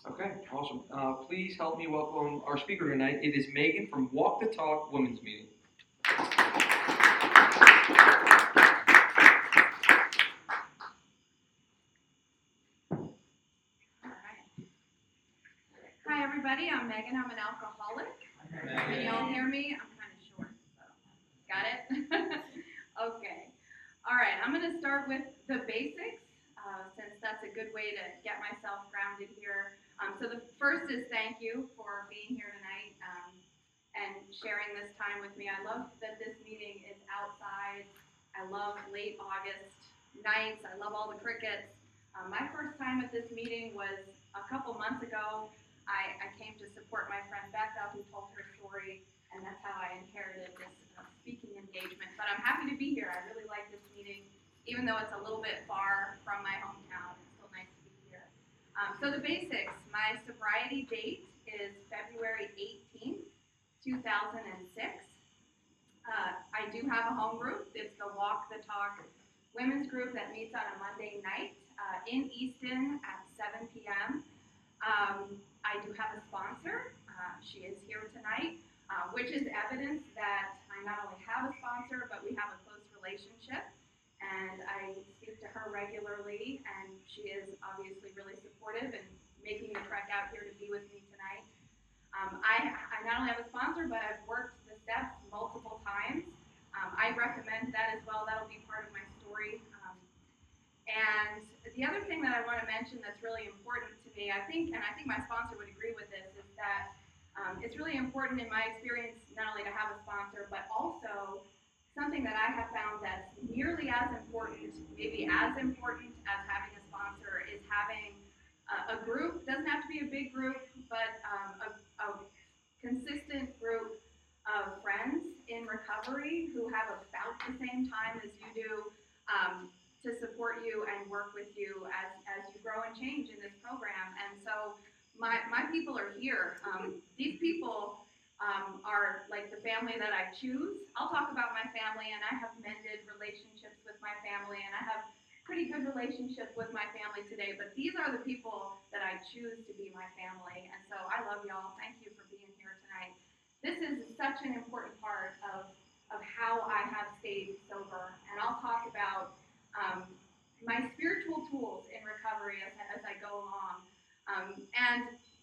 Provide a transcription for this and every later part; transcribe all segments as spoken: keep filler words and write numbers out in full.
Okay, awesome. Uh, please help me welcome our speaker tonight. It is Megan from Walk the Talk Women's Meeting. Hi everybody, I'm Megan. I'm an alcoholic. Can y'all hear me? I'm kind of short, so got it? Okay. All right, I'm going to start with the basics, uh, since that's a good way to get myself grounded here. Um, so the first is thank you for being here tonight um, and sharing this time with me. I love that this meeting is outside. I love late August nights. I love all the crickets. Um, my first time at this meeting was a couple months ago. I, I came to support my friend Becca, who told her story, and that's how I inherited this uh, speaking engagement. But I'm happy to be here. I really like this meeting, even though it's a little bit far from my hometown. It's still nice to be here. Um, so the basics, my sobriety date is February eighteenth, two thousand six. Uh, I do have a home group. It's the Walk the Talk women's group that meets on a Monday night uh, in Easton at seven p.m. Um, I do have a sponsor. Uh, she is here tonight, uh, which is evidence that I not only have a sponsor, but we have a close relationship. And I speak to her regularly, and she is obviously really supportive and making the trek out here to be with me tonight. Um, I, I not only have a sponsor, but I've worked the steps multiple times. Um, I recommend that as well. That'll be part of my story. Um, And the other thing that I want to mention that's really important to me, I think, and I think my sponsor would agree with this, is that um, it's really important in my experience not only to have a sponsor, but also something that I have found that's nearly as important, maybe as important as having a sponsor, is having a, a group. Doesn't have to be a big group, but um, a, a consistent group of friends in recovery who have about the same time as you do. Um, to support you and work with you as, as you grow and change in this program. And so my, my people are here. Um, these people um, are like the family that I choose. I'll talk about my family, and I have mended relationships with my family, and I have pretty good relationship with my family today, but these are the people that I choose to be my family. And so I love y'all. Thank you for being here tonight. This is such an important part of, of how I have stayed sober, and I'll talk about Um, my spiritual tools in recovery as, as I go along. Um, and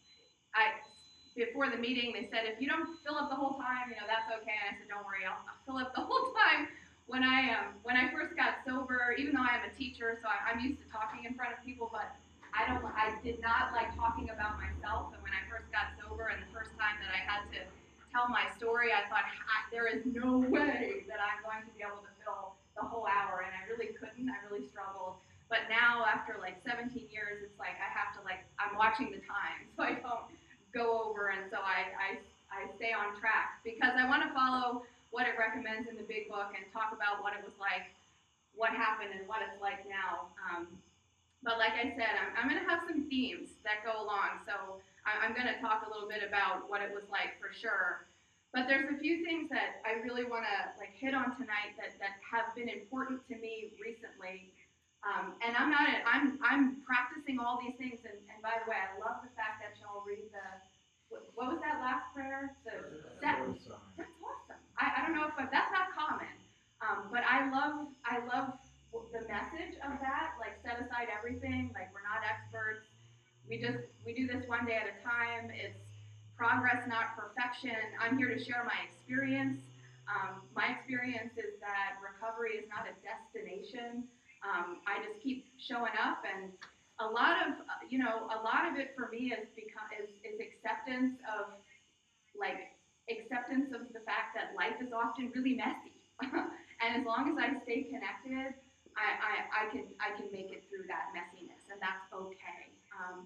I, before the meeting, they said, if you don't fill up the whole time, you know, that's okay. And I said, don't worry, I'll, I'll fill up the whole time. When I, um, when I first got sober, even though I am a teacher, so I, I'm used to talking in front of people, but I don't, I did not like talking about myself. And when I first got sober and the first time that I had to tell my story, I thought, there is no way that I'm going to be able to fill the whole hour, and I really couldn't. I really struggled. But now, after like seventeen years, it's like I have to like I'm watching the time, so I don't go over, and so I I, I stay on track because I want to follow what it recommends in the big book and talk about what it was like, what happened, and what it's like now. Um, but like I said, I'm, I'm going to have some themes that go along, so I'm going to talk a little bit about what it was like for sure. But there's a few things that I really want to like hit on tonight that, that have been important to me recently. Um, and I'm not, I'm, I'm practicing all these things. And, and by the way, I love the fact that y'all read the, what, what was that last prayer? The that, that's awesome. I, I don't know if I, that's not common. Um, but I love, I love the message of that. Like set aside everything. Like we're not experts. We just, we do this one day at a time. It's progress, not perfection. I'm here to share my experience. Um, my experience is that recovery is not a destination. Um, I just keep showing up, and a lot of, uh, you know, a lot of it for me is become is, is acceptance of, like, acceptance of the fact that life is often really messy, and as long as I stay connected, I, I, I can I can make it through that messiness, and that's okay. Um,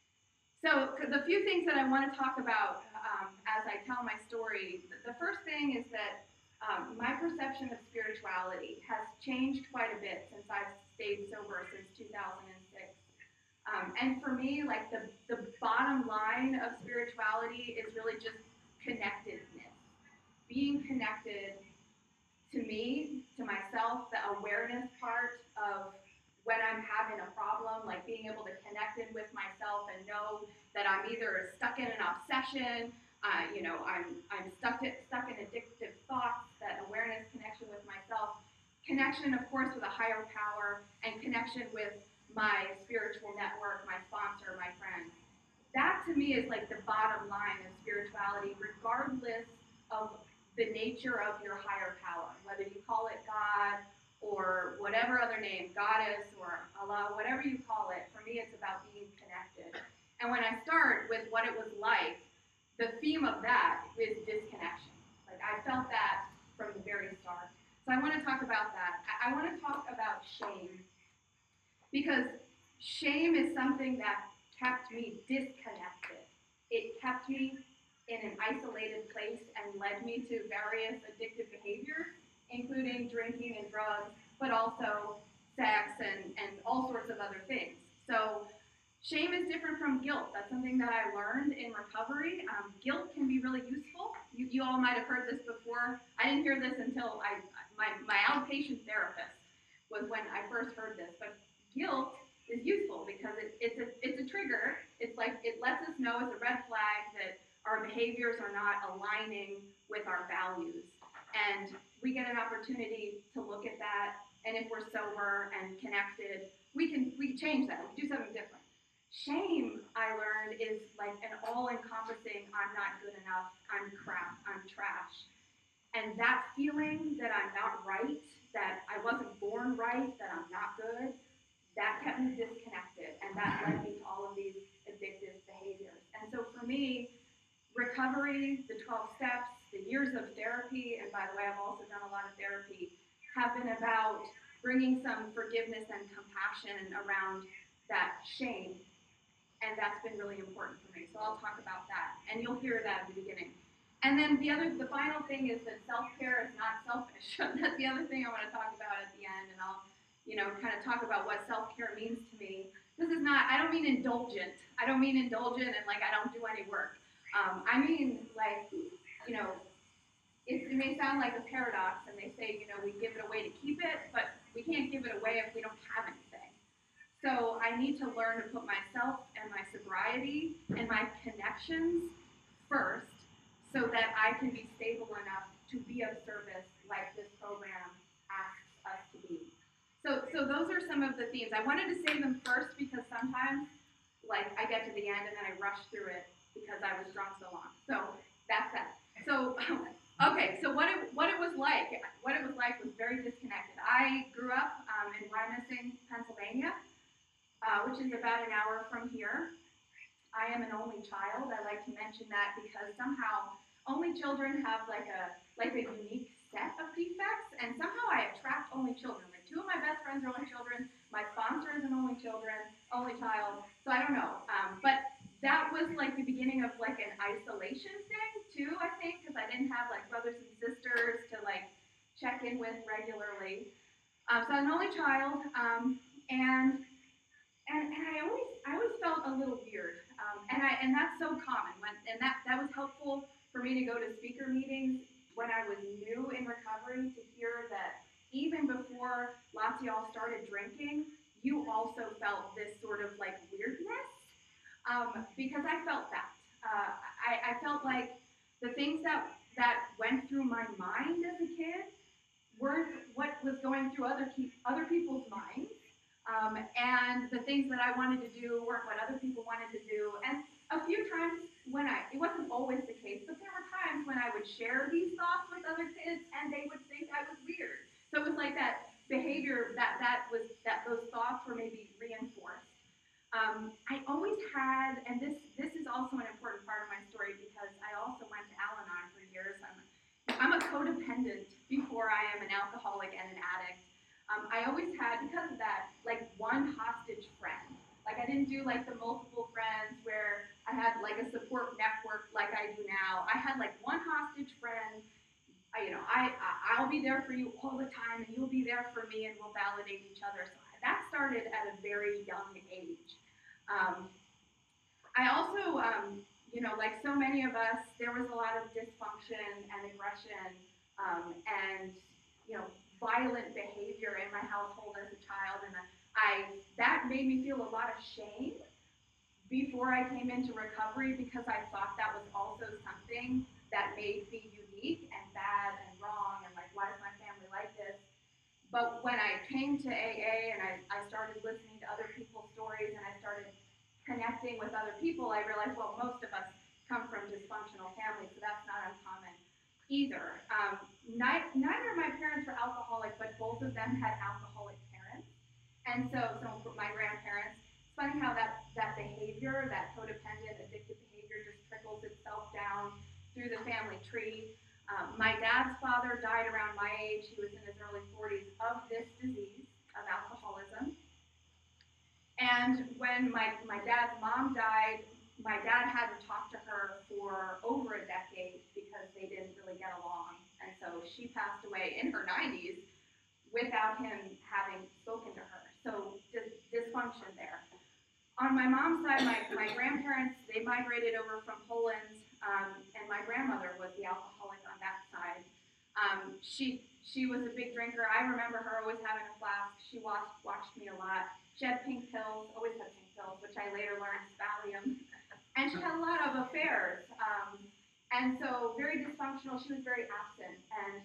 So the few things that I want to talk about um, as I tell my story, the first thing is that um, my perception of spirituality has changed quite a bit since I've stayed sober since two thousand six. Um, and for me, like the, the bottom line of spirituality is really just connectedness. Being connected to me, to myself, the awareness part of when I'm having a problem, like being able to connect in with myself and know that I'm either stuck in an obsession, uh, you know, I'm I'm stuck to, stuck in addictive thoughts. That awareness, connection with myself, connection, of course, with a higher power, and connection with my spiritual network, my sponsor, my friend. That to me is like the bottom line of spirituality, regardless of the nature of your higher power, whether you call it God or whatever other name, goddess or Allah, whatever you call it. For me, it's about being connected. And when I start with what it was like, the theme of that is disconnection. Like I felt that from the very start. So I want to talk about that. I, I want to talk about shame, because shame is something that kept me disconnected. It kept me in an isolated place and led me to various addictive behaviors, including drinking and drugs, but also sex and, and all sorts of other things. So shame is different from guilt. That's something that I learned in recovery. Um, guilt can be really useful. You, you all might have heard this before. I didn't hear this until I, my, my outpatient therapist was when I first heard this. But guilt is useful because it, it's, a, it's a trigger. It's like it lets us know it's a red flag that our behaviors are not aligning with our values. And we get an opportunity to look at that. And if we're sober and connected, we can we can change that. We can do something different. Shame, I learned, is like an all-encompassing, I'm not good enough, I'm crap, I'm trash. And that feeling that I'm not right, that I wasn't born right, that I'm not good, that kept me disconnected. And that led me to all of these addictive behaviors. And so for me, recovery, the twelve steps, the years of therapy, and by the way, I've also done a lot of therapy, have been about bringing some forgiveness and compassion around that shame. And that's been really important for me. So I'll talk about that. And you'll hear that at the beginning. And then the other, the final thing is that self-care is not selfish. That's the other thing I want to talk about at the end. And I'll, you know, kind of talk about what self-care means to me. This is not, I don't mean indulgent. I don't mean indulgent and like I don't do any work. Um, I mean like, you know, it, it may sound like a paradox, and they say, you know, we give it away to keep it, but we can't give it away if we don't have anything. So I need to learn to put myself and my sobriety and my connections first so that I can be stable enough to be of service like this program asks us to be. So, so those are some of the themes. I wanted to say them first because sometimes, like, I get to the end and then I rush through it because I was drunk so long. So that's that. So, okay, so what it, what it was like, what it was like was very disconnected. I grew up um, in Wyomissing, Pennsylvania, uh, which is about an hour from here. I am an only child. I like to mention that because somehow only children have like a like a unique set of defects, and somehow I attract only children. Like two of my best friends are only children. My sponsor is an only children, only child. So I don't know, um, but that was like the beginning of like an isolation thing too. I think because I didn't have like brothers and sisters to like check in with regularly. Um, so I'm an only child, um, and. And, and I always I always felt a little weird, um, and I and that's so common. When, and that, that was helpful for me to go to speaker meetings when I was new in recovery to hear that even before lots of y'all started drinking, you also felt this sort of like weirdness, um, because I felt that. Uh, I, I felt like the things that that went through my mind as a kid weren't what was going through other ke- other people's minds. Um, and the things that I wanted to do weren't what other people wanted to do. And a few times when I, it wasn't always the case, but there were times when I would share these thoughts with other kids and they would think I was weird. So it was like that behavior, that that was, that those thoughts were maybe reinforced. Um, I always had, and this this is also an important part of my story because I also went to Al-Anon for years. I'm, I'm a codependent before I am an alcoholic and an addict. Um, I always had, because of that, like one hostage friend. Like I didn't do like the multiple friends where I had like a support network like I do now. I had like one hostage friend. I, you know, I, I I'll be there for you all the time, and you'll be there for me, and we'll validate each other. So that started at a very young age. Um, I also, um, you know, like so many of us, there was a lot of dysfunction and aggression, um, and you know. violent behavior in my household as a child, and I that made me feel a lot of shame before I came into recovery because I thought that was also something that made me unique and bad and wrong and like, why is my family like this? But when I came to A A and I, I started listening to other people's stories and I started connecting with other people, I realized, well, most of us come from dysfunctional families, so that's not uncommon either. Um, ni- neither of my parents were alcoholic, but both of them had alcoholic parents. And so, so my grandparents, it's funny how that, that behavior, that codependent, addictive behavior just trickles itself down through the family tree. Um, my dad's father died around my age, he was in his early forties, of this disease, of alcoholism. And when my, my dad's mom died, my dad hadn't talked to her for over a decade because they didn't really get along. And so she passed away in her nineties without him having spoken to her. So dis- dysfunction there. On my mom's side, my, my grandparents, they migrated over from Poland, um, and my grandmother was the alcoholic on that side. Um, she she was a big drinker. I remember her always having a flask. She watched, watched me a lot. She had pink pills, always had pink pills, which I later learned is Valium. And she had a lot of affairs. Um, and so very dysfunctional. She was very absent. And,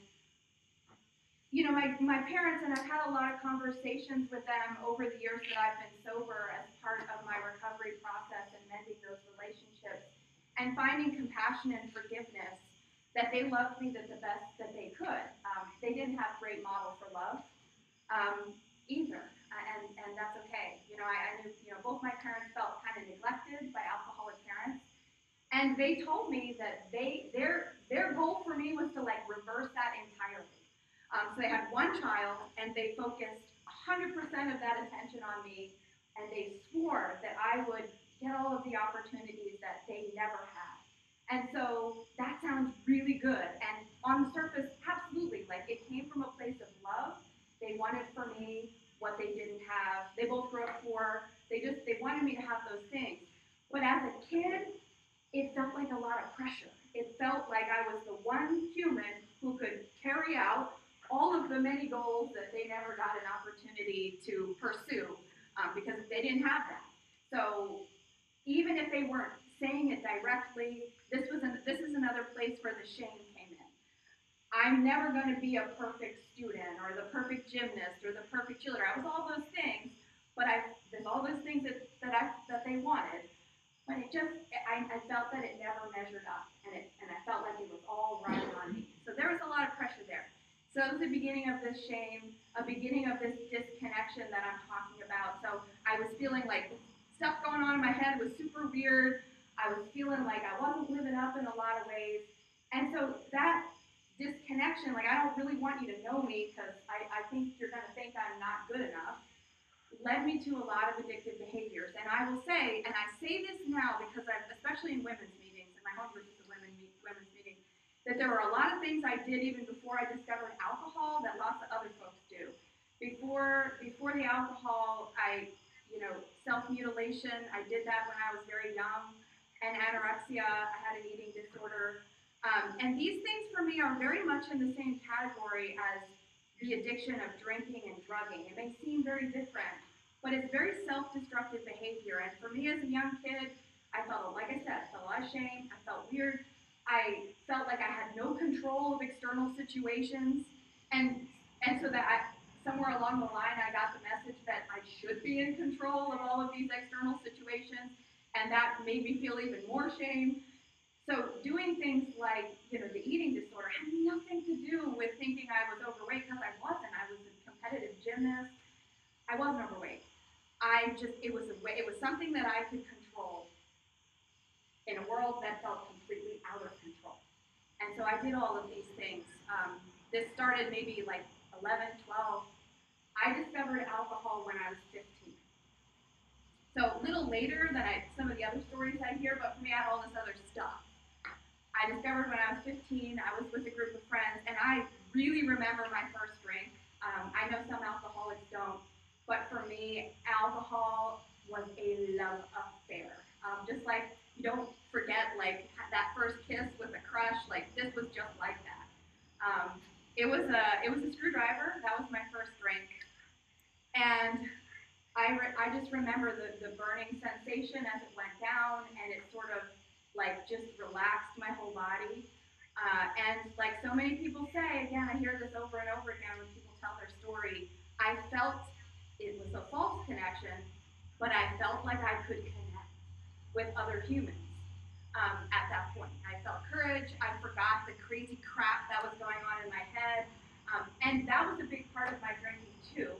you know, my, my parents, and I've had a lot of conversations with them over the years that I've been sober as part of my recovery process and mending those relationships and finding compassion and forgiveness that they loved me the, the best that they could. Um, they didn't have great model for love um, either. And, and that's okay. You know, I, I knew, you know, both my parents felt kind of neglected by alcoholic parents. And they told me that they, their, their goal for me was to like reverse that entirely. Um, so they had one child and they focused one hundred percent of that attention on me. And they swore that I would get all of the opportunities that they never had. And so that sounds really good. And on the surface, absolutely, like it came from a place of love. They wanted for me what they didn't have. They both grew up poor. They just, they wanted me to have those things. But as a kid, it felt like a lot of pressure. It felt like I was the one human who could carry out all of the many goals that they never got an opportunity to pursue um, because they didn't have that. So even if they weren't saying it directly, this was an, this is another place where the shame came in. I'm never going to be a perfect student or the perfect gymnast or the perfect cheerleader. I was all those things, but I there's all those things that that I that they wanted, but it just I, I felt that it never measured up, and it and I felt like it was all riding on me. So there was a lot of pressure there. So it was the beginning of this shame, a beginning of this disconnection that I'm talking about. So I was feeling like stuff going on in my head was super weird. I was feeling like I wasn't living up in a lot of ways, and so that disconnection, like I don't really want you to know me because I, I think you're going to think I'm not good enough, led me to a lot of addictive behaviors. And I will say, and I say this now because I've, especially in women's meetings, and my home group is a women meet, women's meeting, that there were a lot of things I did even before I discovered alcohol that lots of other folks do. Before, before the alcohol, I, you know, self-mutilation, I did that when I was very young, and anorexia, I had an eating disorder. Um, and these things for me are very much in the same category as the addiction of drinking and drugging. It may seem very different, but it's very self-destructive behavior. And for me as a young kid, I felt, like I said, I felt a lot of shame. I felt weird. I felt like I had no control of external situations. And and so that I, somewhere along the line, I got the message that I should be in control of all of these external situations. And that made me feel even more shame. So doing things like, you know, the eating disorder had nothing to do with thinking I was overweight because I wasn't. I was a competitive gymnast. I wasn't overweight. I just, it was a way, it was something that I could control in a world that felt completely out of control. And so I did all of these things. Um, this started maybe like eleven, twelve. I discovered alcohol when I was fifteen. So a little later than I, some of the other stories I hear, but for me I had all this other stuff. I discovered when I was fifteen, I was with a group of friends, and I really remember my first drink. Um, I know some alcoholics don't, but for me, alcohol was a love affair. Um, just like you don't forget like that first kiss with a crush, like this was just like that. Um, it was a it was a screwdriver. That was my first drink, and I re- I just remember the, the burning sensation as it went down, and it sort of like just relaxed my whole body. Uh, and like so many people say, again, I hear this over and over again when people tell their story, I felt it was a false connection, but I felt like I could connect with other humans um, at that point. I felt courage. I forgot the crazy crap that was going on in my head. Um, and that was a big part of my drinking too.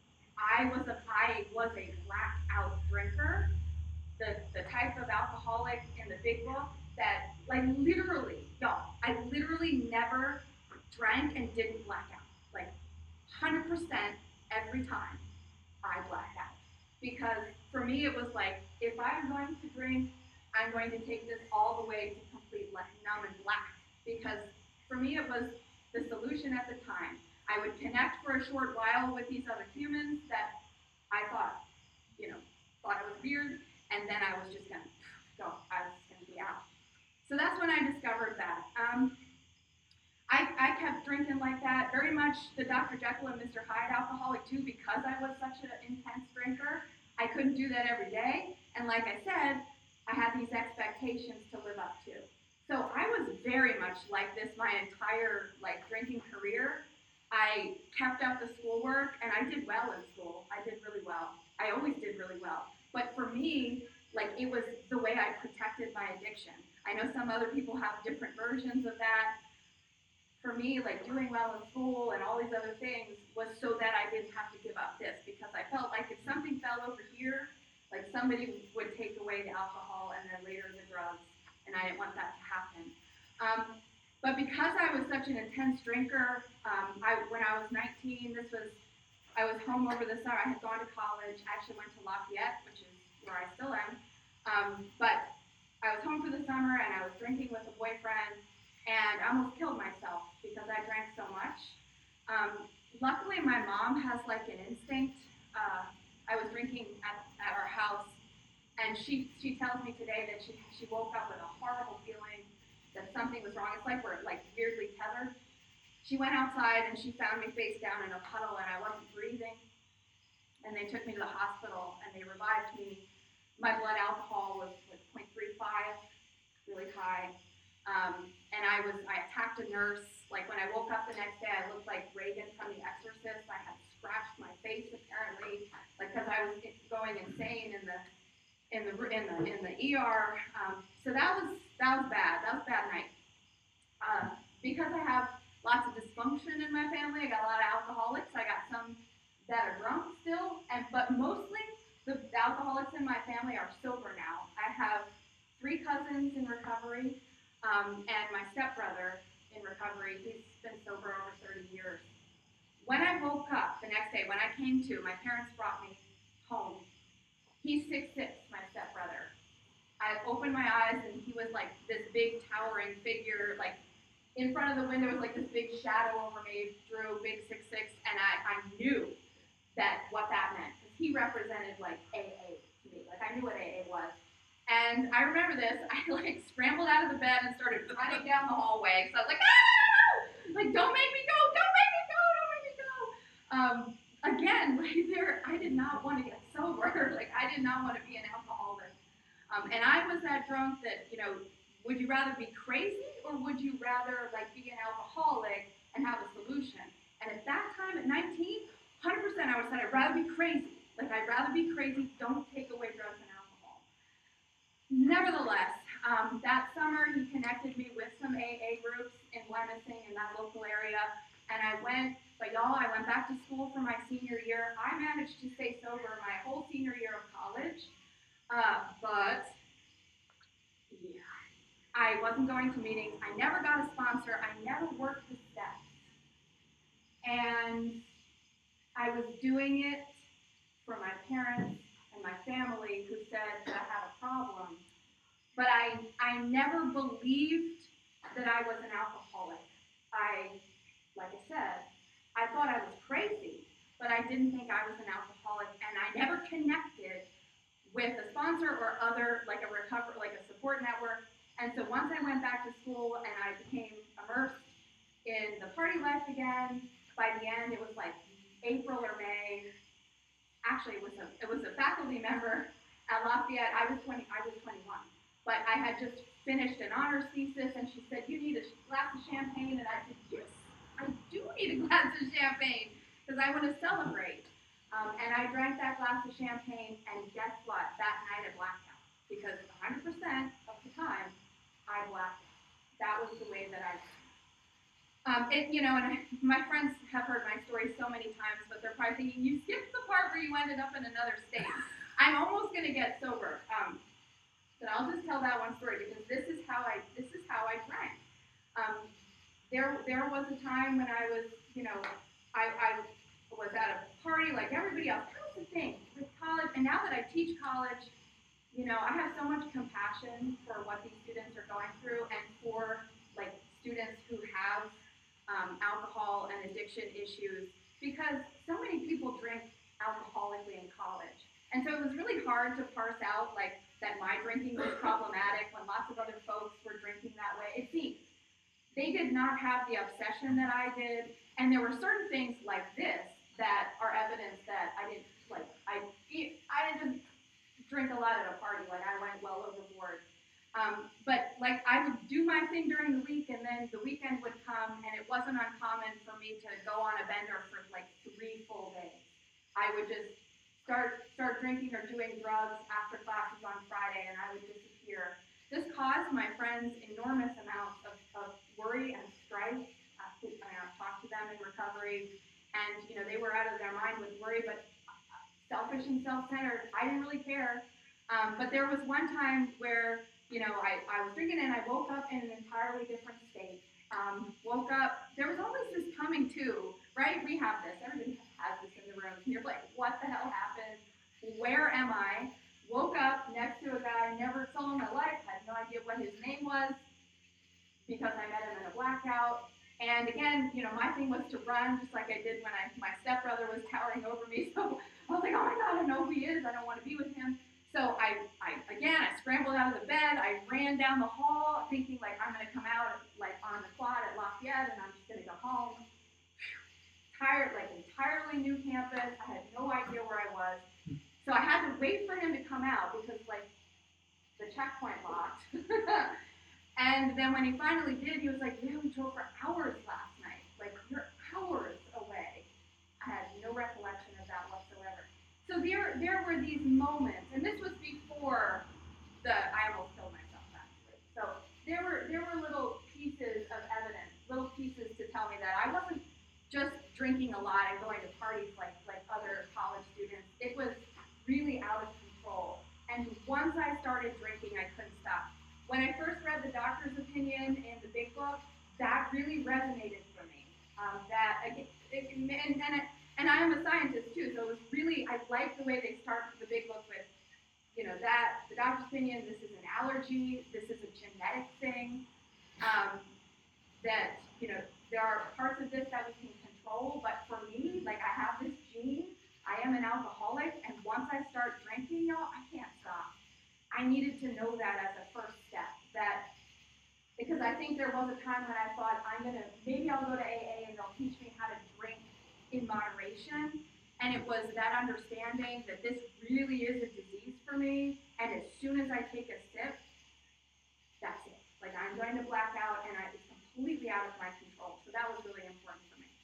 I was a, I was a blackout drinker, the, the type of alcoholic in the big book that, like, literally, y'all, I literally never drank and didn't black out. Like, one hundred percent every time I blacked out. Because for me, it was like, if I'm going to drink, I'm going to take this all the way to complete like, numb and black. Because for me, it was the solution at the time. I would connect for a short while with these other humans that I thought, you know, thought it was weird, and then I was just gonna go, I was gonna be out. So that's when I discovered that. Um, I, I kept drinking like that, very much the Doctor Jekyll and Mister Hyde alcoholic too, because I was such an intense drinker. I couldn't do that every day, and like I said, I had these expectations to live up to. So I was very much like this my entire like drinking career. I kept up the schoolwork, and I did well in school. I did really well. I always did really well. But for me, like it was the way I protected my addiction. I know some other people have different versions of that. For me, like doing well in school and all these other things was so that I didn't have to give up this, because I felt like if something fell over here, like somebody would take away the alcohol and then later the drugs, and I didn't want that to happen. Um, but because I was such an intense drinker, um, I, when I was nineteen, this was, I was home over the summer. I had gone to college. I actually went to Lafayette, which is where I still am. Um, but I was home for the summer, and I was drinking with a boyfriend, and I almost killed myself because I drank so much. Um, luckily, my mom has like an instinct. Uh, I was drinking at, at our house, and she she tells me today that she she woke up with a horrible feeling that something was wrong. It's like we're like weirdly tethered. She went outside and she found me face down in a puddle, and I wasn't breathing. And they took me to the hospital, and they revived me. My blood alcohol was like zero point three five, really high. Um, and I was, I attacked a nurse. Like when I woke up the next day, I looked like Reagan from The Exorcist. I had scratched my face apparently, like because I was going insane in the, in the, in the, in the E R. Um, so that was, that was bad. That was a bad night. Uh, because I have lots of dysfunction in my family, I got a lot of alcoholics. I got some that are drunk still, and but mostly the alcoholics in my family are sober now. I have three cousins in recovery. Um, and my stepbrother in recovery, he's been sober over thirty years. When I woke up the next day, when I came to, my parents brought me home. He's six foot six, my stepbrother. I opened my eyes, and he was like this big towering figure, like in front of the window was like this big shadow over me, Drew, big six foot six, and I, I knew that what that meant, because he represented like A A to me. Like I knew what A A was. And I remember this, I like scrambled out of the bed and started running down the hallway. So I was like, ah! Like, don't make me go, don't make me go, don't make me go. Um, again, right there, I did not want to get sober. Like, I did not want to be an alcoholic. Um, and I was that drunk that, you know, would you rather be crazy or would you rather, like, be an alcoholic and have a solution? And at that time, at nineteen, one hundred percent I would have said, I'd rather be crazy. Like, I'd rather be crazy, don't take away drugs and alcohol. Nevertheless, um, that summer he connected me with some A A groups in Wyomissing in that local area, and I went, but y'all, I went back to school for my senior year. I managed to stay sober my whole senior year of college, uh, but yeah, I wasn't going to meetings. I never got a sponsor. I never worked the steps, and I was doing it for my parents and my family who said that I had a problem. But I, I never believed that I was an alcoholic. I, like I said, I thought I was crazy, but I didn't think I was an alcoholic, and I never connected with a sponsor or other, like a recovery, like a support network. And so once I went back to school and I became immersed in the party life again, by the end it was like April or May. actually, it was a, it was a faculty member at Lafayette. I was twenty, I was twenty-one, but I had just finished an honors thesis, and she said, you need a glass of champagne, and I said, yes, I do need a glass of champagne, because I want to celebrate. Um, and I drank that glass of champagne, and guess what? That night I blacked out, because one hundred percent of the time, I blacked out. That was the way that I Um, it, you know, and I, my friends have heard my story so many times, but they're probably thinking, you skipped the part where you ended up in another state. I'm almost going to get sober. Um, but I'll just tell that one story, because this is how I, this is how I drank. Um, there, there was a time when I was, you know, I, I was at a party like everybody else. That was the thing with college, and now that I teach college, you know, I have so much compassion for what these students are going through, and for, like, students who have Um, alcohol and addiction issues, because so many people drink alcoholically in college. And so it was really hard to parse out, like, that my drinking was problematic when lots of other folks were drinking that way. It seemed they did not have the obsession that I did, and there were certain things like this that are evidence that I didn't, like, I, I didn't just drink a lot at a party, like, I went well overboard. Um, but, like, I would do my thing during the week, and then the weekend would come, and it wasn't uncommon for me to go on a bender for, like, three full days. I would just start start drinking or doing drugs after classes on Friday, and I would disappear. This caused my friends enormous amounts of, of worry and strife. I, I talked to them in recovery, and, you know, they were out of their mind with worry, but selfish and self-centered, I didn't really care. Um, but there was one time where, you know, I, I was drinking and I woke up in an entirely different state. Um, woke up, there was always this coming to, right? We have this, everybody has this in the room. And you're like, what the hell happened? Where am I? Woke up next to a guy I never saw in my life, had no idea what his name was, because I met him in a blackout. And again, you know, my thing was to run, just like I did when I, my stepbrother was towering over me. So I was like, oh my God, I know who he is. I don't want to be with him. So I, I, again, I scrambled out of the bed. I ran down the hall thinking, like, I'm going to come out, like, on the quad at Lafayette, and I'm just going to go home. Tired, like, entirely new campus. I had no idea where I was. So I had to wait for him to come out because, like, the checkpoint locked. And then when he finally did, he was like, yeah, we drove for hours last night. Like, you're hours away. I had no recollection of that whatsoever. So there, there were these moments, and this was before the, I almost killed myself actually. So there were, there were little pieces of evidence, little pieces to tell me that I wasn't just drinking a lot and going to parties like, like other college students. It was really out of control. And once I started drinking, I couldn't stop. When I first read the doctor's opinion in the Big Book, that really resonated for me. Um, that, it, it, and, and, it, and I am a scientist too, so it was really, I like the way they start the Big Book with, you know, that, the doctor's opinion, this is an allergy, this is a genetic thing, um, that, you know, there are parts of this that we can control, but for me, like, I have this gene, I am an alcoholic, and once I start drinking, y'all, I can't stop. I needed to know that as a first step, that, because I think there was a time when I thought, I'm gonna, maybe I'll go to A A and they'll teach me how to drink in moderation, and it was that understanding that this really is a disease for me, and as soon as I take a sip, that's it. Like, I'm going to black out, and I, it's completely out of my control, so that was really important for me.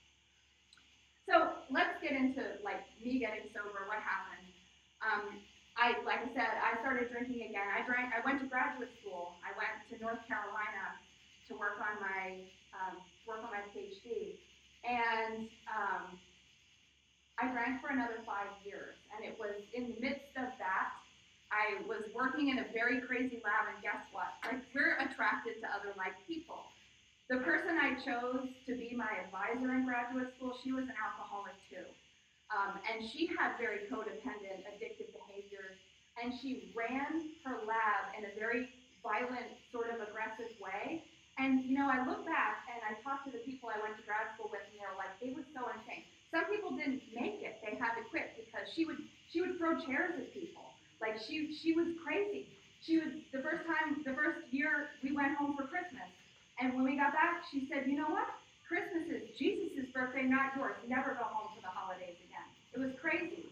So let's get into, like, me getting sober, what happened. Um, I, like I said, I started drinking again. I drank, I went to graduate school. I went to North Carolina to work on my, um, work on my PhD. And um, I drank for another five years. And it was in the midst of that, I was working in a very crazy lab, and guess what? Like, we're attracted to other like people. The person I chose to be my advisor in graduate school, she was an alcoholic too. Um, and she had very codependent, addictive behaviors, and she ran her lab in a very violent, sort of aggressive way. And, you know, I look back and I talked to the people I went to grad school with, and they were like, it was so insane. Some people didn't make it; they had to quit because she would she would throw chairs at people. Like, she she was crazy. She was the first time, the first year we went home for Christmas, and when we got back, she said, you know what? Christmas is Jesus' birthday, not yours. Never go home for the holidays again. It was crazy.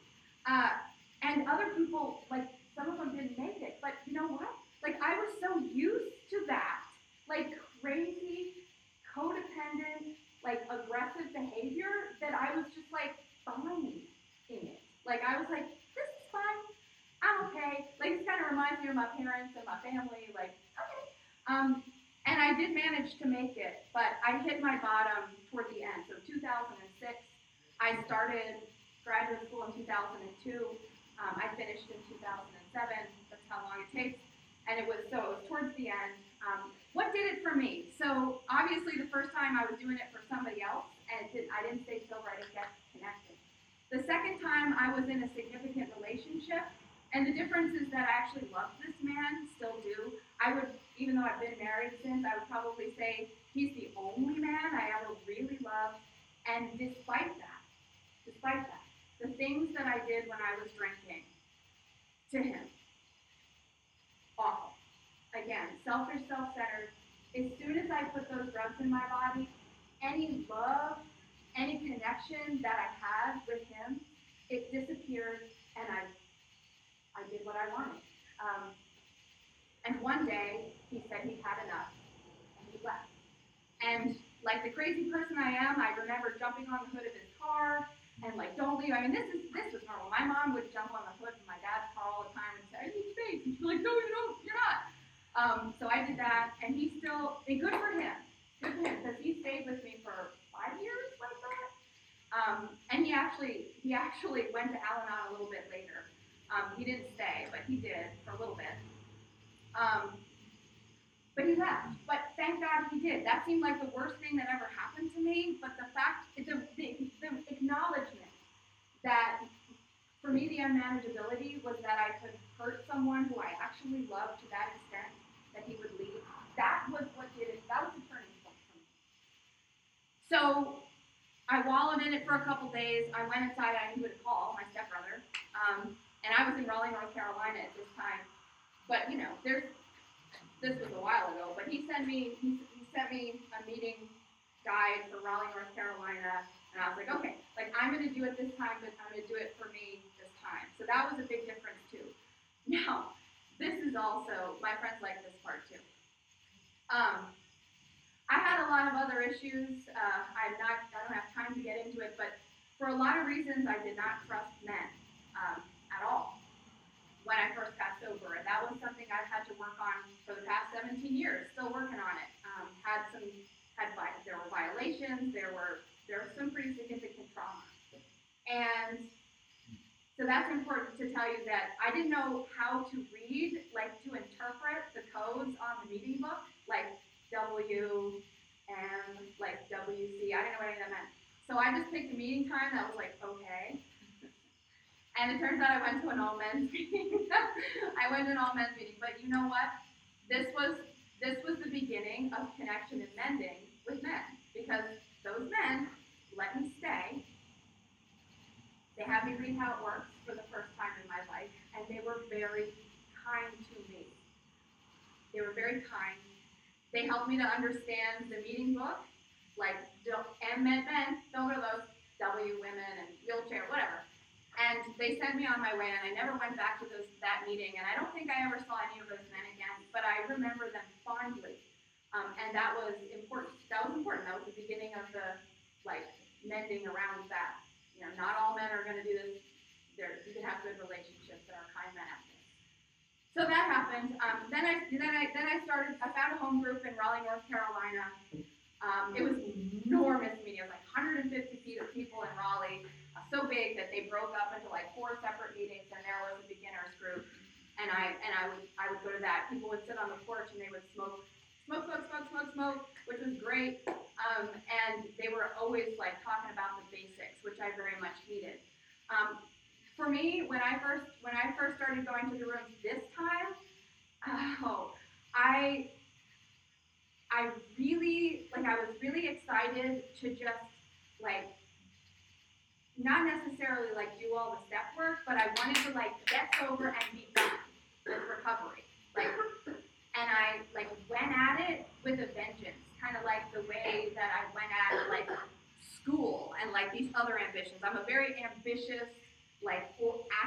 Uh, and other people, like, some of them didn't make it. But you know what? Like, I was so used to that, like, crazy, codependent, like, aggressive behavior that I was just, like, fine in it. Like, I was like, this is fine. I'm okay. Like, this kind of reminds me of my parents and my family. Like, okay. Um, and I did manage to make it, but I hit my bottom toward the end. So two thousand six, I started graduate school in two thousand two. Um, I finished in two thousand seven. That's how long it takes. And it was, so it was towards the end. Um, what did it for me? So obviously the first time I was doing it for somebody else, and it did, I didn't stay sober, I didn't get connected. The second time I was in a significant relationship, and the difference is that I actually love this man, still do. I would, even though I've been married since, I would probably say he's the only man I ever really loved. And despite that, despite that, the things that I did when I was drinking, to him, awful. Again, selfish, self-centered. As soon as I put those drugs in my body, any love, any connection that I had with him, it disappeared, and I, I did what I wanted. Um, and one day, he said he'd had enough, and he left. And like the crazy person I am, I remember jumping on the hood of his car and like, don't leave. I mean, this is this was normal. My mom would jump on the hood of my dad's car all the time and say, I need space. And she's like, no, you don't. You're not. Um, so I did that, and he still, and good for him. Good for him, because he stayed with me for five years like that. Um, and he actually, he actually went to Al-Anon a little bit later. Um, he didn't stay, but he did for a little bit. Um, But he left. But thank God he did. That seemed like the worst thing that ever happened to me. But the fact, the, the, the acknowledgement that, for me, the unmanageability was that I could hurt someone who I actually loved to that extent that he would leave. That was what did it. That was the turning point for me. So I wallowed in it for a couple days. I went inside. I knew who to call, my stepbrother. Um, and I was in Raleigh, North Carolina at this time. But, you know, there's, this was a while ago, but he sent me, he, he sent me a meeting guide for Raleigh, North Carolina, and I was like, okay, like, I'm going to do it this time, but I'm going to do it for me this time. So that was a big difference, too. Now, this is also, my friends like this part, too. Um, I had a lot of other issues. Uh, I'm not, I don't have time to get into it, but for a lot of reasons, I did not trust men um, at all when I first got sober, and that was something I've had to work on for the past seventeen years, still working on it. Um, had some, had, there were violations, there were, there was some pretty significant trauma. And so that's important to tell you that I didn't know how to read, like to interpret the codes on the meeting book, like W, M, like W C, I didn't know what any of that meant. So I just picked a meeting time that was like, okay. And it turns out I went to an all-men's meeting. I went to an all-men's meeting, but you know what? This was this was the beginning of connection and mending with men, because those men let me stay. They had me read how it works for the first time in my life, and they were very kind to me. They were very kind. They helped me to understand the meeting book, like M meant men, don't go to those, W women and wheelchair, whatever. And they sent me on my way, and I never went back to those, that meeting, and I don't think I ever saw any of those men again, but I remember them fondly, um, and that was important. That was important. That was the beginning of the, like, mending around that. You know, not all men are going to do this. There, you can have good relationships. There are kind men out there. So that happened. Um, then I, then I, then I started. I found a home group in Raleigh, North Carolina. Um, it was an enormous meeting. It was like one hundred fifty people in Raleigh. So big that they broke up into like four separate meetings, and there was a beginners group, and I and I would I would go to that. People would sit on the porch and they would smoke, smoke, smoke, smoke, smoke, smoke, which was great. Um, and they were always like talking about the basics, which I very much needed. Um, for me, when I first when I first started going to the rooms this time, oh, I I really like I was really excited to just like. Not necessarily like do all the step work, but I wanted to like get sober and be done with recovery. Like, and I like went at it with a vengeance, kind of like the way that I went at like school and like these other ambitions. I'm a very ambitious, like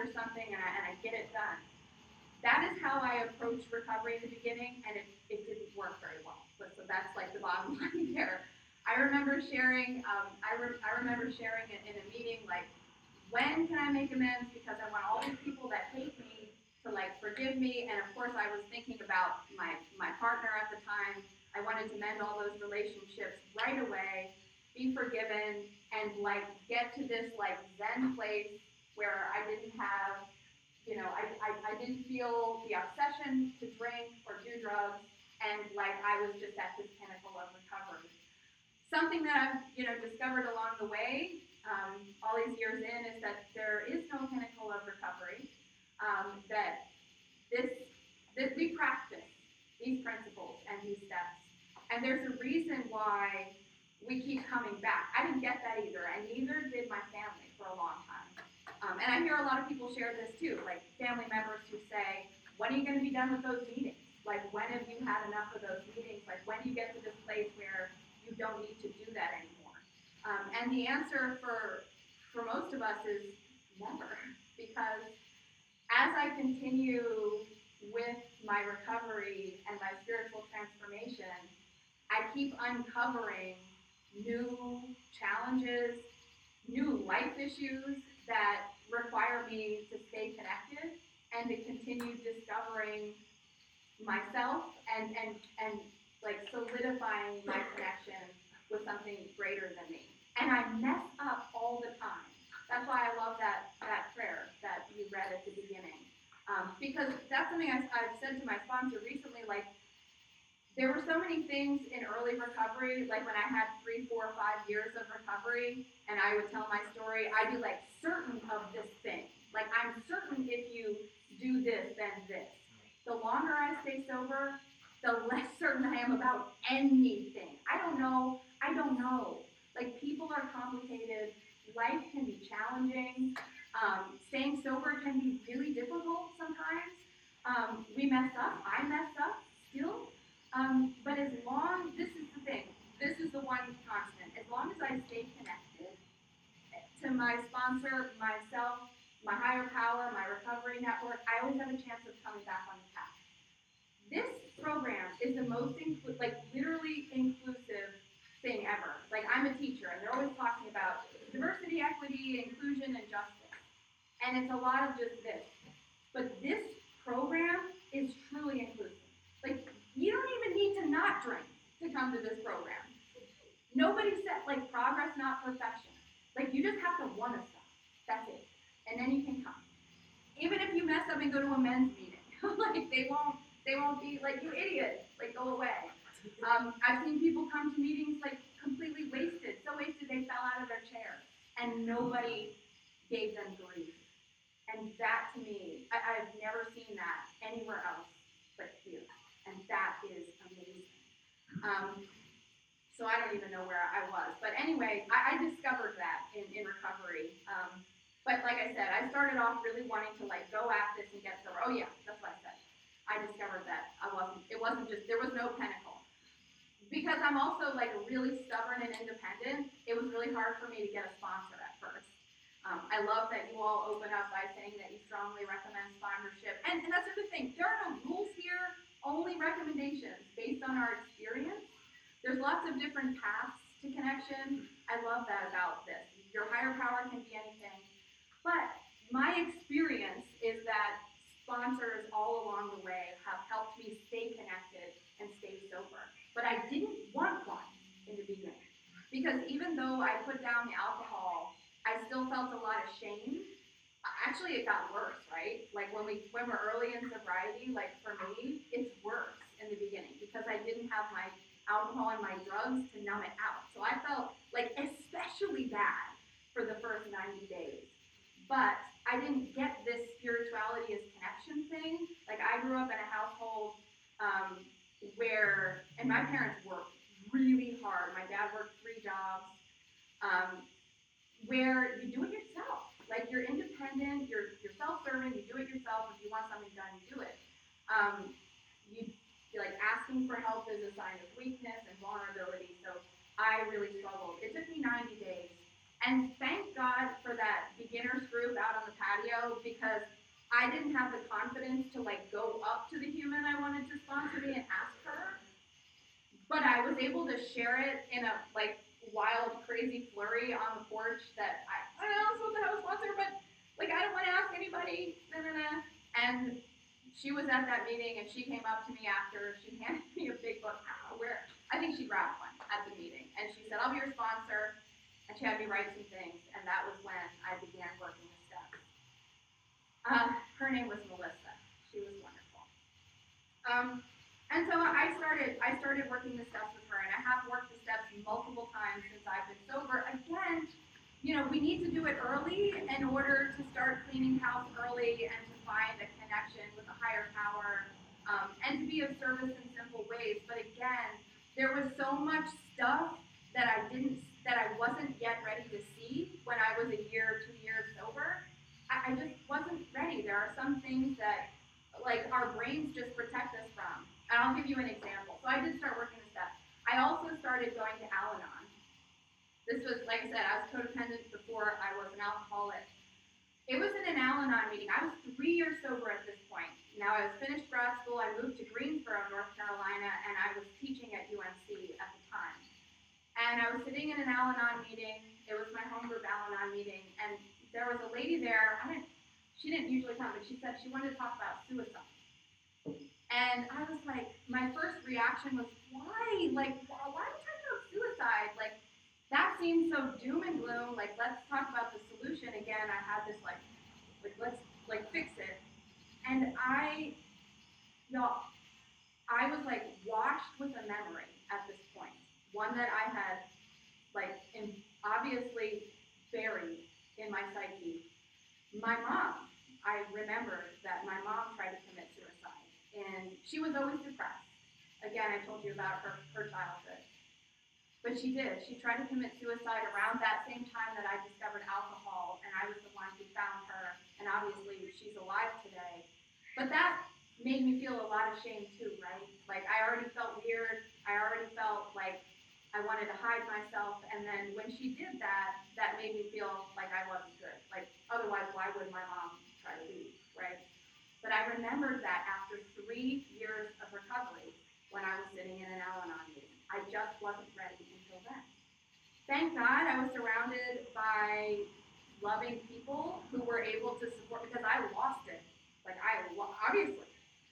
after something and I, and I get it done. That is how I approached recovery in the beginning, and it, it didn't work very well. But, so that's like the bottom line there. I remember sharing, um, I, re- I remember sharing it in a meeting, like, when can I make amends? Because I want all these people that hate me to like forgive me. And of course I was thinking about my, my partner at the time. I wanted to mend all those relationships right away, be forgiven, and like get to this like Zen place where I didn't have, you know, I, I, I didn't feel the obsession to drink or do drugs, and like I was just at this pinnacle of recovery. Something that I've, you know, discovered along the way, um, all these years in, is that there is no pinnacle of recovery. Um, that this, that we practice these principles and these steps, and there's a reason why we keep coming back. I didn't get that either, and neither did my family for a long time. Um, and I hear a lot of people share this too, like family members who say, "When are you going to be done with those meetings? Like, when have you had enough of those meetings? Like, when do you get to this place where you don't need to do that anymore?" Um, and the answer for for most of us is never, because as I continue with my recovery and my spiritual transformation, I keep uncovering new challenges, new life issues that require me to stay connected and to continue discovering myself and, and, and like solidifying my connection with something greater than me. And I mess up all the time. That's why I love that, that prayer that you read at the beginning. Um, because that's something I, I've said to my sponsor recently, like, there were so many things in early recovery, like when I had three, four, five years of recovery, and I would tell my story, I'd be like certain of this thing. Like, I'm certain if you do this, then this. The longer I stay sober, the less certain I am about anything. I don't know. I don't know. Like, people are complicated. Life can be challenging. Um, staying sober can be really difficult sometimes. Um, we mess up. I mess up still. Um, but as long, this is the thing. This is the one constant. As long as I stay connected to my sponsor, myself, my higher power, my recovery network, I always have a chance of coming back on the path. This program is the most, inclu- like, literally inclusive thing ever. Like, I'm a teacher, and they're always talking about diversity, equity, inclusion, and justice. And it's a lot of just this. But this program is truly inclusive. Like, you don't even need to not drink to come to this program. Nobody said, like, progress, not perfection. Like, you just have to want to stop. That's it. And then you can come. Even if you mess up and go to a men's meeting, like, they won't, they won't be like, "You idiot," like, go away. Um, I've seen people come to meetings, like, completely wasted, so wasted they fell out of their chair, and nobody gave them grief. And that, to me, I, I've never seen that anywhere else but here. And that is amazing. Um, so I don't even know where I was. But anyway, I, I discovered that in, in recovery. Um, but like I said, I started off really wanting to like go at this and get sober. Oh yeah, that's what I said. I discovered that I wasn't, it wasn't just, there was no pinnacle. Because I'm also like really stubborn and independent, it was really hard for me to get a sponsor at first. Um, I love that you all open up by saying that you strongly recommend sponsorship. And, and that's the other thing, there are no rules here, only recommendations based on our experience. There's lots of different paths to connection. I love that about this. Your higher power can be anything. But my experience is that sponsors all along the way have helped me stay connected and stay sober. But I didn't want one in the beginning. Because even though I put down the alcohol, I still felt a lot of shame. Actually, it got worse, right? Like when we when we're early in sobriety, like for me, it's worse in the beginning because I didn't have my alcohol and my drugs to numb it out. So I felt like especially bad for the first ninety days. But I didn't get this spirituality as connection thing. Like I grew up in a household um, where, and my parents worked really hard. My dad worked three jobs. Um, where you do it yourself. Like you're independent, you're you're self-serving, you do it yourself. If you want something done, you do it. Um, you like asking for help is a sign of weakness and vulnerability. So I really struggled. It took me ninety days, and thank God for that beginners group out on the patio know because I didn't have the confidence to like go up to the human I wanted to sponsor me and ask her. But I was able to share it in a like wild, crazy flurry on the porch that I, I don't know, I'm supposed to have a sponsor, but like I don't want to ask anybody. Nah, nah, nah. And she was at that meeting and she came up to me after. She handed me a big book. I don't know where. I think she grabbed one at the meeting. And she said, I'll be your sponsor. And she had me write some things. And that was when I began working the steps. Uh, her name was Melissa. She was wonderful. Um, and so I started I started working the steps with her. And I have worked the steps multiple times since I've been sober. Again, you know, we need to do it early in order to start cleaning house early and to find a connection with a higher power um, and to be of service in simple ways. But again, there was so much stuff that I didn't, that I wasn't yet ready to see when I was a year, two years sober. I, I just wasn't ready. There are some things that, like, our brains just protect us from. And I'll give you an example. So I did start working the steps. I also started going to Al-Anon. This was, like I said, I was codependent before I was an alcoholic. It was in an Al-Anon meeting. I was three years sober at this point. Now, I was finished grad school. I moved to Greensboro, North Carolina, and I was teaching at U N C at the time. And I was sitting in an Al-Anon meeting. It was my home group Al-Anon meeting, and there was a lady there. I didn't, she didn't usually come, but she said she wanted to talk about suicide. And I was like, my first reaction was, why? Like, why are we talking about suicide? Like, that seems so doom and gloom. Like, let's talk about the solution. Again, I had this like, like let's like fix it. And I, y'all, I was like washed with a memory at this point. One that I had like in, obviously buried in my psyche. My mom, I remembered that my mom tried to commit suicide. And she was always depressed. Again, I told you about her, her childhood. But she did. She tried to commit suicide around that same time that I discovered alcohol, and I was the one who found her, and obviously she's alive today. But that made me feel a lot of shame too, right? Like, I already felt weird. I already felt like I wanted to hide myself, and then when she did that, that made me feel like I wasn't good. Like, otherwise, why would my mom try to leave, right? But I remembered that after three years of recovery, when I was sitting in an Al-Anon meeting. I just wasn't ready until then. Thank God I was surrounded by loving people who were able to support, because I lost it. Like, I, obviously.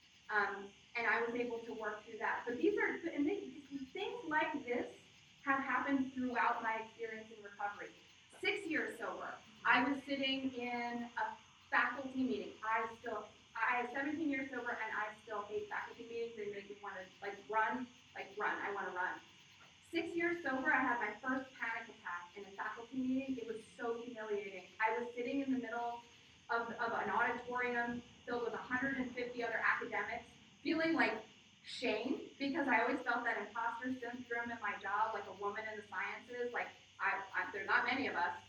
Um, and I was able to work through that. But these are, and they, things like this have happened throughout my experience in recovery. Six years sober, I was sitting in a faculty meeting. I still, I have seventeen years sober, and I still hate faculty meetings. They make me want to, like, run. Like, run, I want to run. Six years sober, I had my first panic attack in a faculty meeting. It was so humiliating. I was sitting in the middle of, of an auditorium filled with one hundred fifty other academics, feeling like shame, because I always felt that imposter syndrome in my job, like a woman in the sciences, like, I, I, there's not many of us.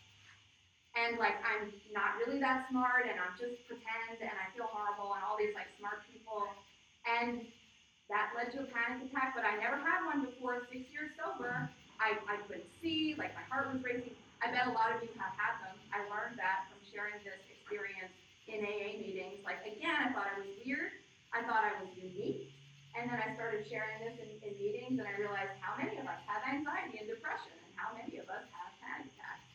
And, like, I'm not really that smart, and I'm just pretend, and I feel horrible, and all these, like, smart people. And that led to a panic attack, but I never had one before. Six years sober, I, I couldn't see, like my heart was racing. I bet a lot of you have had them. I learned that from sharing this experience in A A meetings. Like, again, I thought I was weird. I thought I was unique. And then I started sharing this in, in meetings, and I realized how many of us have anxiety and depression, and how many of us have panic attacks.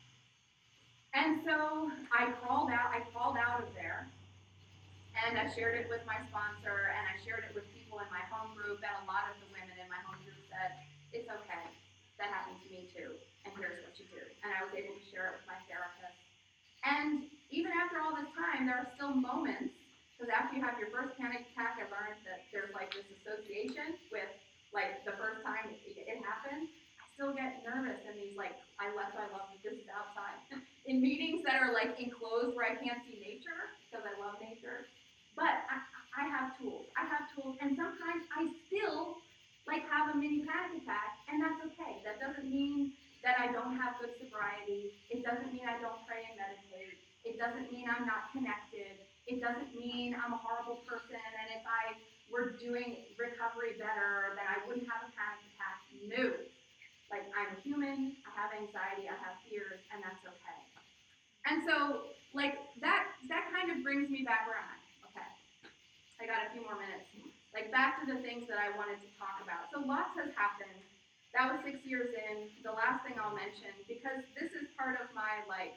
And so I crawled out, I crawled out of there. And I shared it with my sponsor, and I shared it with people in my home group, and a lot of the women in my home group said, it's okay, that happened to me too, and here's what you do. And I was able to share it with my therapist. And even after all this time, there are still moments, because after you have your first panic attack, I learned that there's like this association with like the first time it, it happened. I still get nervous in these, like, I left, I love this is outside, in meetings that are like enclosed where I can't see nature, because I love nature. But I, I have tools. I have tools, and sometimes I still like have a mini panic attack, and that's okay. That doesn't mean that I don't have good sobriety. It doesn't mean I don't pray and meditate. It doesn't mean I'm not connected. It doesn't mean I'm a horrible person, and if I were doing recovery better, then I wouldn't have a panic attack. No. Like, I'm human. I have anxiety. I have fears, and that's okay. And so like that, that kind of brings me back around. Okay, I got a few more minutes. Like back to the things that I wanted to talk about. So lots has happened. That was six years in. The last thing I'll mention, because this is part of my like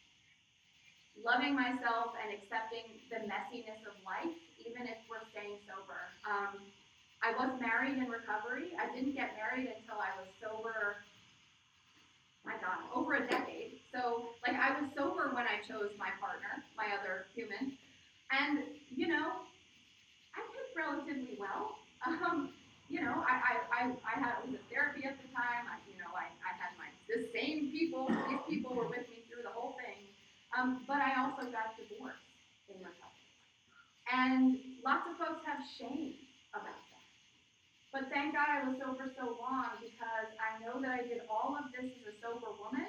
loving myself and accepting the messiness of life, even if we're staying sober. Um, I was married in recovery. I didn't get married until I was sober, my God, over a decade. So, like, I was sober when I chose my partner, my other human. And, you know, I did relatively well. Um, you know, I, I, I, I had, was in therapy at the time. I, you know, I, I had my, the same people, these people were with me through the whole thing. Um, but I also got divorced in recovery. And lots of folks have shame about that. But thank God I was sober so long, because I know that I did all of this as a sober woman.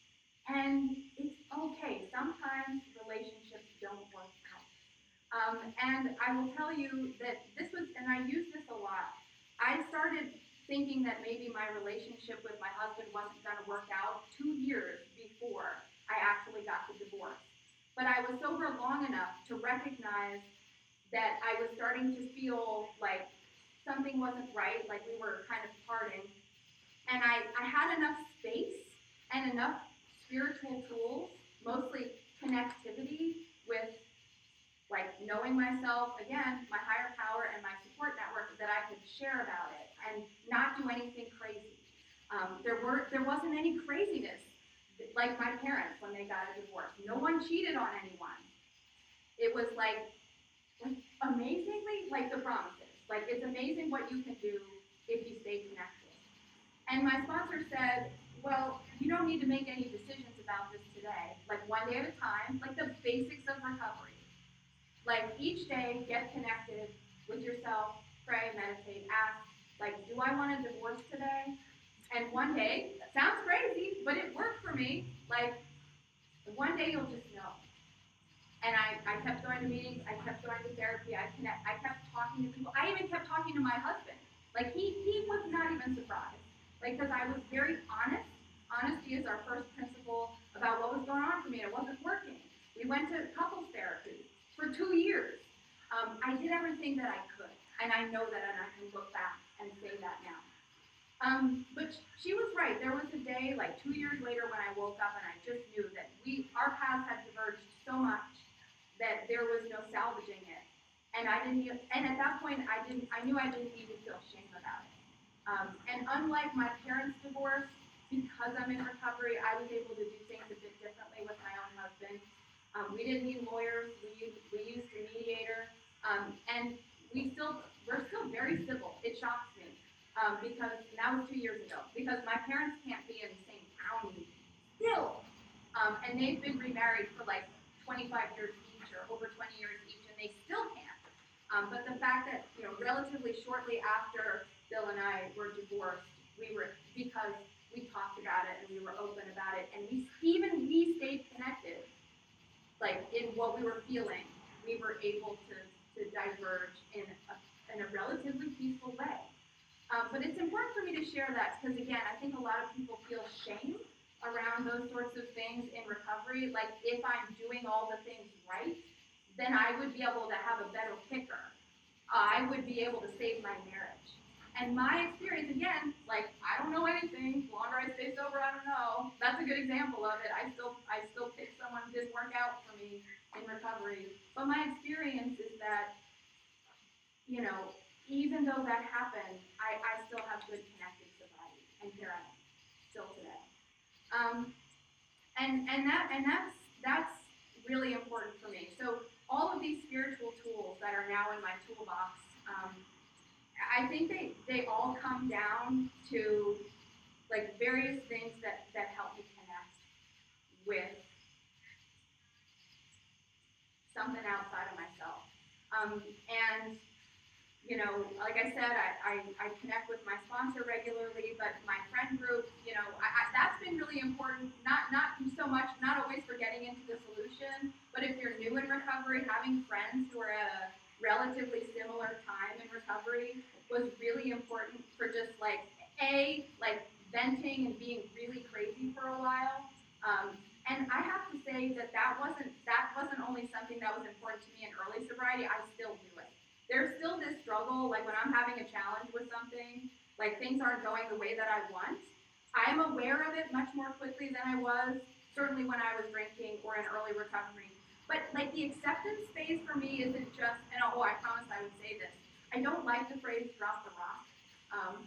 And it's okay. Sometimes relationships don't work out. Um, and I will tell you that this was, and I use this a lot, I started thinking that maybe my relationship with my husband wasn't going to work out two years before I actually got the divorce. But I was sober long enough to recognize that I was starting to feel like something wasn't right, like we were kind of parting. And I, I had enough space and enough spiritual tools, mostly connectivity with like knowing myself, again, my higher power and my support network, that I could share about it and not do anything crazy. Um, there were there wasn't any craziness like my parents when they got a divorce. No one cheated on anyone. It was like, like amazingly like the promises. Like it's amazing what you can do if you stay connected. And my sponsor said, well, you don't need to make any decisions about this today. Like one day at a time, like the basics of recovery. Like each day, get connected with yourself, pray, meditate, ask, like, do I want a divorce today? And one day, that sounds crazy, but it worked for me. Like, one day you'll just know. And I, I kept going to meetings, I kept going to therapy, I connect, I kept talking to people. I even kept talking to my husband. Like, he, he was not even surprised. Like, because I was very honest. Honesty is our first principle about what was going on for me. It wasn't working. We went to couples therapy for two years. Um, I did everything that I could, and I know that, and I can look back and say that now. Um, but she was right. There was a day, like two years later, when I woke up and I just knew that we, our paths had diverged so much that there was no salvaging it. And I didn't, and at that point, I didn't, I knew I didn't need to feel shame about it. Um, and unlike my parents' divorce, because I'm in recovery, I was able to do things a bit differently with my own husband. Um, we didn't need lawyers. We used, we used a mediator, um, and we still, we're still very civil. It shocks me. Um, because that was two years ago. Because my parents can't be in the same county still, um, and they've been remarried for like twenty-five years each, or over twenty years each, and they still can't. Um, but the fact that, you know, relatively shortly after Bill and I were divorced, we were, because we talked about it and we were open about it, and we even we stayed connected, like in what we were feeling, we were able to to diverge in a, in a relatively peaceful way. Um, but it's important for me to share that because, again, I think a lot of people feel shame around those sorts of things in recovery. Like, if I'm doing all the things right, then I would be able to have a better kicker. I would be able to save my marriage. And my experience, again, like, I don't know anything. The longer I stay sober, I don't know. That's a good example of it. I still, I still pick someone who didn't work out for me in recovery. But my experience is that, you know, even though that happened, I, I still have good connected sobriety, and here I am, still today. Um, and and that and that's that's really important for me. So all of these spiritual tools that are now in my toolbox, um, I think they they all come down to like various things that that help me connect with something outside of myself, um, and. You know, like I said, I, I, I connect with my sponsor regularly, but my friend group, you know, I, I, that's been really important. Not not so much, not always for getting into the solution, but if you're new in recovery, having friends who are at a relatively similar time in recovery was really important for just like, A, like venting and being really crazy for a while. Um, and I have to say that that wasn't, that wasn't only something that was important to me in early sobriety, I still do it. There's still this struggle, like when I'm having a challenge with something, like things aren't going the way that I want. I'm aware of it much more quickly than I was, certainly when I was drinking or in early recovery. But like the acceptance phase for me isn't just, and oh, I promised I would say this. I don't like the phrase drop the rock. Um,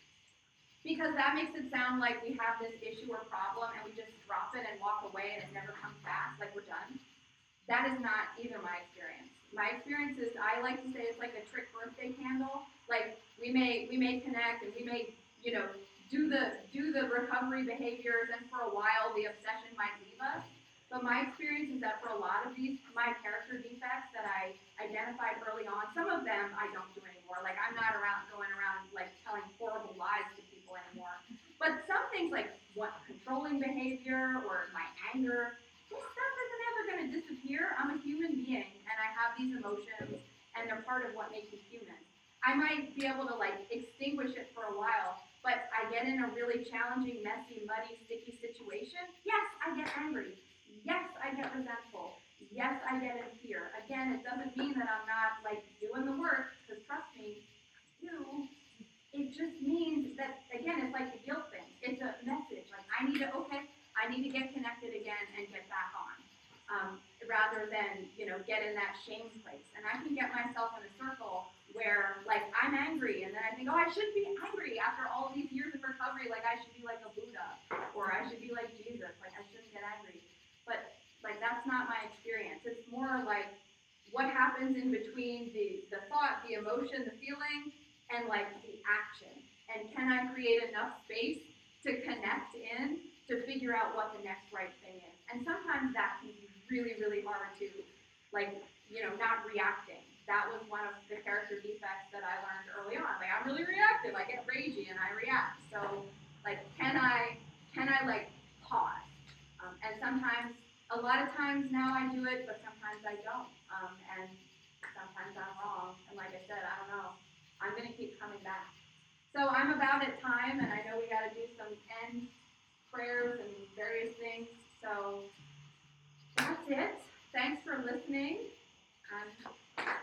because that makes it sound like we have this issue or problem and we just drop it and walk away and it never comes back, like we're done. That is not either my experience. My experience is, I like to say it's like a trick birthday candle. Like we may we may connect and we may, you know, do the do the recovery behaviors, and for a while the obsession might leave us. But my experience is that for a lot of these, my character defects that I identified early on, some of them I don't do anymore. Like I'm not around going around like telling horrible lies to people anymore. But some things like what controlling behavior or my anger, this stuff isn't ever going to disappear. I'm a human being and I have these emotions and they're part of what makes me human. I might be able to like extinguish it for a while, but I get in a really challenging, messy, muddy, sticky situation. Yes, I get angry. Yes, I get resentful. Yes, I get in fear. Again, it doesn't mean that I'm not like doing the work, because trust me, I do. It just means that, again, it's like the guilt thing. It's a message. Like I need to, okay, I need to get connected again and get back on. Um, rather than, you know, get in that shame place. And I can get myself in a circle where, like, I'm angry, and then I think, oh, I shouldn't be angry after all these years of recovery. Like, I should be like a Buddha, or I should be like Jesus. Like, I shouldn't get angry. But, like, that's not my experience. It's more like what happens in between the, the thought, the emotion, the feeling, and, like, the action. And can I create enough space to connect in to figure out what the next right thing is? And sometimes that can be really, really hard to, like, you know, not reacting. That was one of the character defects that I learned early on. Like, I'm really reactive. I get ragey and I react. So, like, can I, can I, like, pause? Um, and sometimes, a lot of times now I do it, but sometimes I don't. Um, and sometimes I'm wrong. And like I said, I don't know. I'm going to keep coming back. So I'm about at time, and I know we got to do some end prayers and various things. So that's it. Thanks for listening. Um,